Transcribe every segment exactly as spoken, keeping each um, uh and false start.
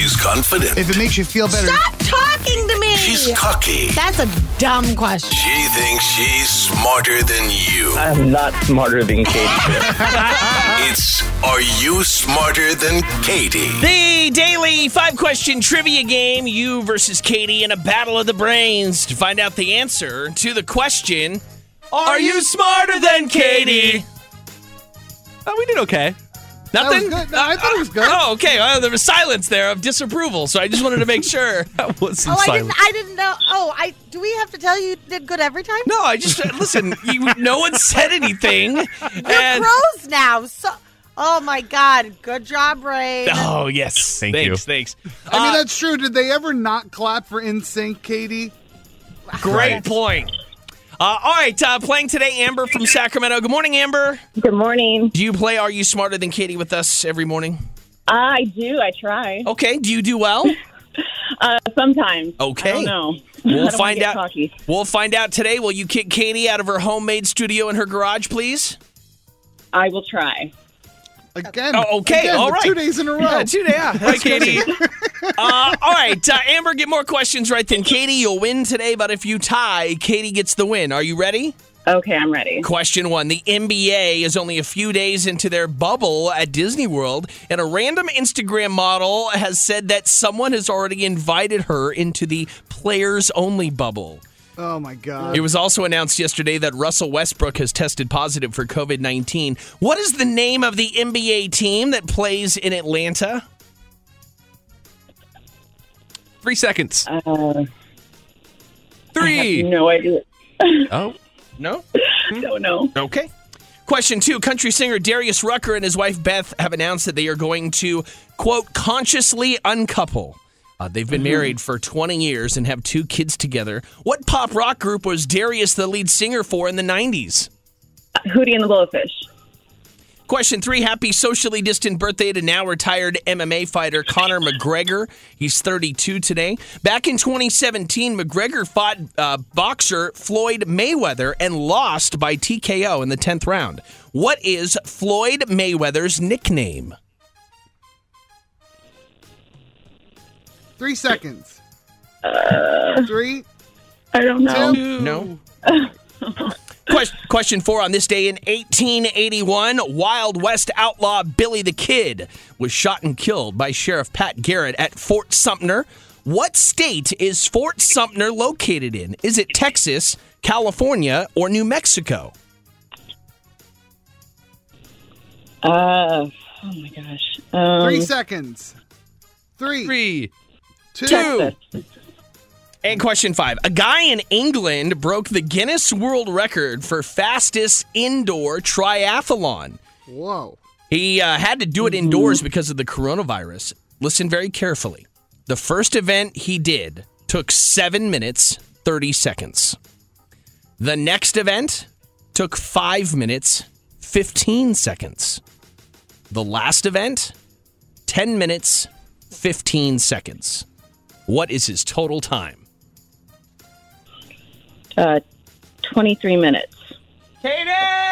She's confident. If it makes you feel better. Stop talking to me. She's cocky. That's a dumb question. She thinks she's smarter than you. I'm not smarter than Katie. It's Are You Smarter Than Katie? The daily five-question trivia game, you versus Katie in a battle of the brains. To find out the answer to the question, Are you smarter than Katie? Oh, we did okay. Nothing? That was good. No, I thought it was good. Oh, okay. Well, there was silence there of disapproval, so I just wanted to make sure. That was some Oh, I silence. didn't. I didn't know. Oh, I. Do we have to tell you you did good every time? No, I just listen. You, no one said anything. You're and, pros now. So. Oh my God! Good job, Ray. Oh yes, Thank thanks, you. Thanks. I mean, Uh, that's true. Did they ever not clap for N Sync, Katie? great point. Uh, all right, uh, playing today, Amber from Sacramento. Good morning, Amber. Good morning. Do you play Are You Smarter Than Katie with us every morning? I do. I try. Okay. Do you do well? Uh, sometimes. Okay. I don't know. We'll I don't wanna find get out. cocky. We'll find out today. Will you kick Katie out of her homemade studio in her garage, please? I will try. Again. Oh, okay. Again, All with right. Two days in a row. Yeah, two days. Yeah. Right, Katie. uh, all right, uh, Amber, get more questions right then. Katie, you'll win today, but if you tie, Katie gets the win. Are you ready? Okay, I'm ready. Question one. The N B A is only a few days into their bubble at Disney World, and a random Instagram model has said that someone has already invited her into the players-only bubble. Oh, my God. It was also announced yesterday that Russell Westbrook has tested positive for covid nineteen. What is the name of the N B A team that plays in Atlanta? Three seconds. Uh, Three. I have no idea. Oh. No? Don't know. Okay. Question two. Country singer Darius Rucker and his wife Beth have announced that they are going to, quote, consciously uncouple. Uh, they've been married for twenty years and have two kids together. What pop rock group was Darius the lead singer for in the nineties? Hootie and the Blowfish. Question three. Happy socially distant birthday to now retired M M A fighter Conor McGregor. He's thirty-two today. Back in twenty seventeen, McGregor fought uh, boxer Floyd Mayweather and lost by T K O in the tenth round. What is Floyd Mayweather's nickname? Three seconds. Uh, Three. I don't know. Two. No. Question, question four. On this day in eighteen eighty-one, Wild West outlaw Billy the Kid was shot and killed by Sheriff Pat Garrett at Fort Sumter. What state is Fort Sumter located in? Is it Texas, California, or New Mexico? Uh, oh my gosh. Um, Three seconds. Three. Three. Two. Two. And question five. A guy in England broke the Guinness World Record for fastest indoor triathlon. Whoa. He uh, had to do it indoors because of the coronavirus. Listen very carefully. The first event he did took seven minutes, thirty seconds. The next event took five minutes, fifteen seconds. The last event, ten minutes, fifteen seconds. What is his total time? Uh, twenty-three minutes. Katie!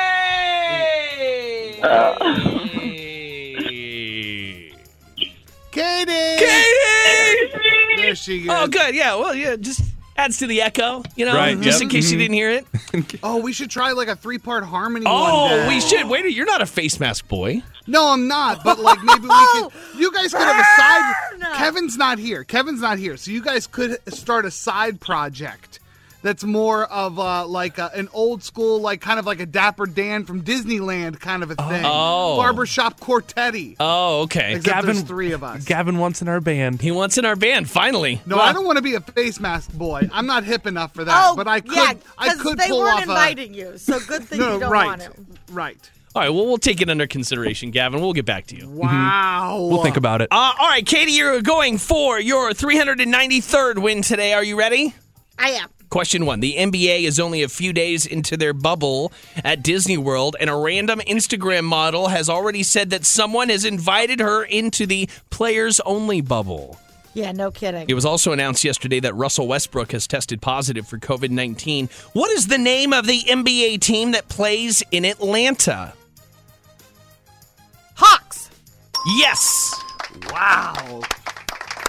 Katie! Katie! There she is. Oh, good. Yeah, well, yeah, just adds to the echo, you know, Right, just yep. in case you didn't hear it. Oh, we should try like a three-part harmony one Oh, day. we should. Wait, you're not a face mask boy. No, I'm not. But like maybe we could. You guys could have a side. Burn! Kevin's not here. Kevin's not here. So you guys could start a side project that's more of uh, like a, an old school, like kind of like a Dapper Dan from Disneyland kind of a thing. Oh. Barbershop quartet-y. Oh, okay. Except Gavin- there's three of us. Gavin wants in our band. He wants in our band, finally. No, Well, I don't want to be a face mask boy. I'm not hip enough for that. Oh, but I could. yeah, I 'cause could they pull weren't off inviting you, so good thing a. No, you don't right, want to. right. All right, well, we'll take it under consideration, Gavin. We'll get back to you. Wow. We'll think about it. Uh, all right, Katie, you're going for your three hundred ninety-third win today. Are you ready? I am. Question one. The N B A is only a few days into their bubble at Disney World, and a random Instagram model has already said that someone has invited her into the players-only bubble. Yeah, no kidding. It was also announced yesterday that Russell Westbrook has tested positive for covid nineteen. What is the name of the N B A team that plays in Atlanta? Hawks. Yes. Wow.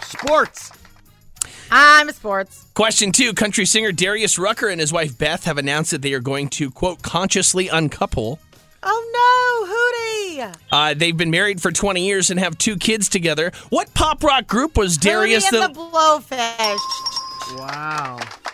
Sports. I'm a sports. Question two. Country singer Darius Rucker and his wife Beth have announced that they are going to, quote, consciously uncouple. Oh, no, Hootie. Uh, they've been married for twenty years and have two kids together. What pop rock group was Darius Hootie and the... the Blowfish. Wow.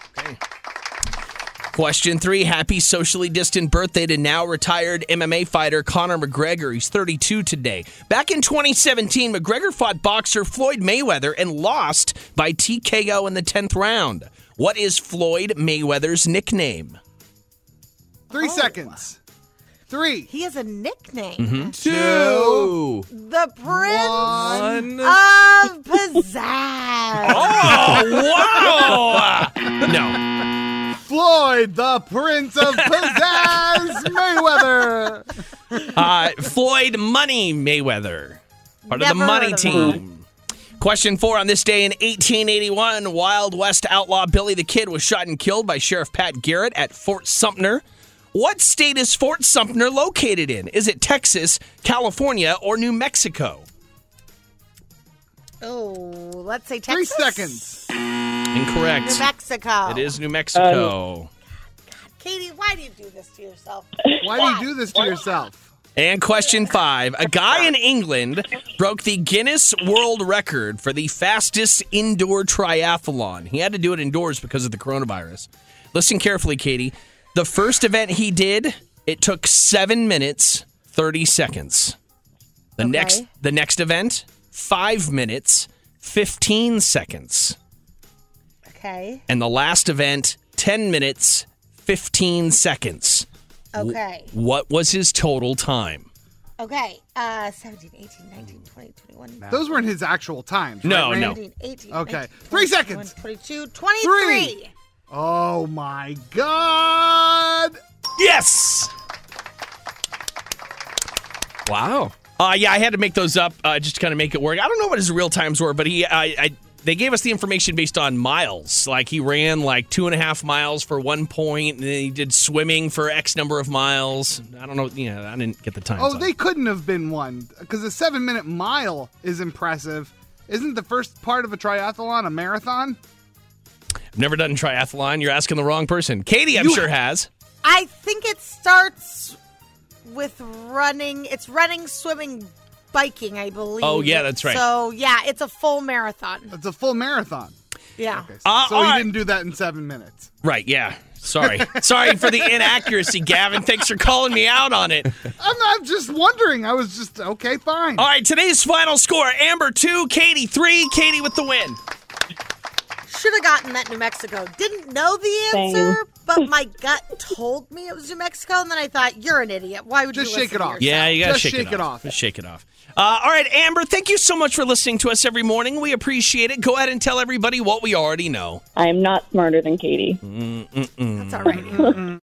Question three. Happy socially distant birthday to now retired M M A fighter Conor McGregor. He's thirty-two today. Back in twenty seventeen, McGregor fought boxer Floyd Mayweather and lost by T K O in the tenth round. What is Floyd Mayweather's nickname? Three Oh. seconds. Three. He has a nickname. Mm-hmm. Two. The Prince One. of Pizzazz. Oh, wow! No. Floyd, the Prince of Pizzazz Mayweather. Uh, Floyd Money Mayweather. Part of the Never money heard of team. Question four. On this day in eighteen eighty-one, Wild West outlaw Billy the Kid was shot and killed by Sheriff Pat Garrett at Fort Sumter. What state is Fort Sumter located in? Is it Texas, California, or New Mexico? Oh, let's say Three Texas. seconds. Incorrect. New Mexico. It is New Mexico. Katie, why do you do this to yourself? Why do you do this to yourself? And question five. A guy in England broke the Guinness World Record for the fastest indoor triathlon. He had to do it indoors because of the coronavirus. Listen carefully, Katie. The first event he did, it took seven minutes, thirty seconds. The Okay. next the next event, five minutes, fifteen seconds. Okay. And the last event, ten minutes, fifteen seconds. Okay. What was his total time? Okay. Uh, seventeen, eighteen, nineteen, twenty, twenty-one. Those weren't his actual times. No, right, no. Randy? seventeen, eighteen, Okay. nineteen, Three twenty, seconds. twenty-one, twenty-two, twenty-three. Three. Oh my God! Yes! Wow. Uh, yeah, I had to make those up uh, just to kind of make it work. I don't know what his real times were, but he, I, I, they gave us the information based on miles. Like he ran like two and a half miles for one point, and then he did swimming for X number of miles. I don't know. You know, I didn't get the times. Oh, on. they couldn't have been one because a seven-minute mile is impressive. Isn't the first part of a triathlon a marathon? I've never done triathlon. You're asking the wrong person. Katie, I'm You- sure has. I think it starts with running. It's running, swimming, biking, I believe. Oh, yeah, that's right. So, yeah, it's a full marathon. It's a full marathon. Yeah. Okay, so Uh, so all he right. didn't do that in seven minutes. Right, yeah. Sorry. Sorry for the inaccuracy, Gavin. Thanks for calling me out on it. I'm not just wondering. I was just, okay, fine. All right, today's final score. Amber two, Katie three. Katie with the win. Should have gotten that New Mexico. Didn't know the Same. answer, but my gut told me it was New Mexico, and then I thought, you're an idiot. Why would Just you shake listen it to off. yourself? Yeah, you got to Just shake, shake it, it off. off. Just shake it off. Uh, all right, Amber, thank you so much for listening to us every morning. We appreciate it. Go ahead and tell everybody what we already know. I am not smarter than Katie. That's all right.